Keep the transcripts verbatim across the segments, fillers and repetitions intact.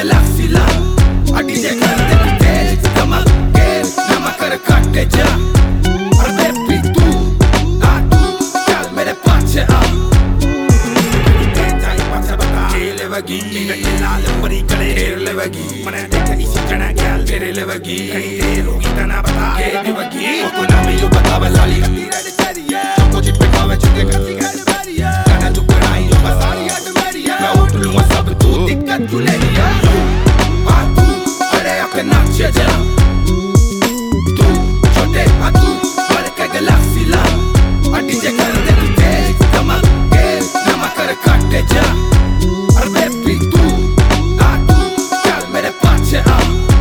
Galaxy ला अड़ी जे कर दे तू तेज दमक के नमा कर काटे जा और बेबी तू आ तू चल मेरे पाछे आ तेज पाछे बता खेले वगी नीचे लाल परी करे खेल लेवगी मने देखे इसी जना गैल तेरे लेवगी कहीं देर होगी तना बता के वगी को ना मैं यो बतावे लाली हल्ली रेड चरिया कुछ पे खावे चुके करती कर बारिया तना तू कराई यो बसारी हट मेरिया मैं उठ लूंगा सब तू दिक्कत तू ले लिया आ तू अरे अपने नाचे जा तू छोटे आ तू बड़े के गैलेक्सी ला अड़ी जे कर दे तू तेज दमक के नमा कर काटे जा और बेबी तू आ तू चल मेरे पाछे आ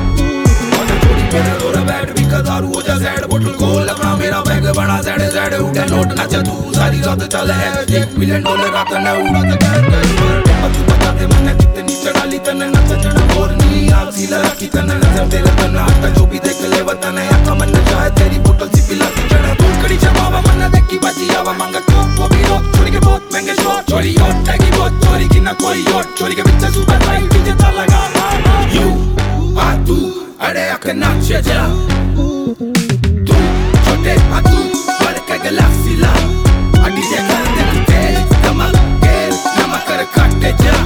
दारू हो जा ज़ैड बोतल खोल अपना मेरा बैग बड़ा ज़ैड ज़ैड उठे नोट नाचा तू सारी रात चले है एक मिलियन डॉलर रात न उड़ा तो कर कर तू बता दे मैंने कितनी चढ़ाली तने नचा चढ़ और नी आग सी लगा की तने नजर तेरे तना हटा जो भी देख ले वतन है आका मन चाहे तेरी बोतल सी पिला तू चढ़ा तू कड़ी जमावा मन देखी बाजी आवा मांगा तो वो भी रोक छोड़ी के बहुत महंगे शॉट छोड़ी और टैगी बहुत छोड़ी की ना कोई और छोड़ी के पीछे सुपर लाइट डीजे ता लगा यू आ तू अरे आके नाचे जा तू छोटे आ तू बड़े के गैलेक्सी ला अड़ी जे कर दे तू तेज दमक के नमा कर काटे जा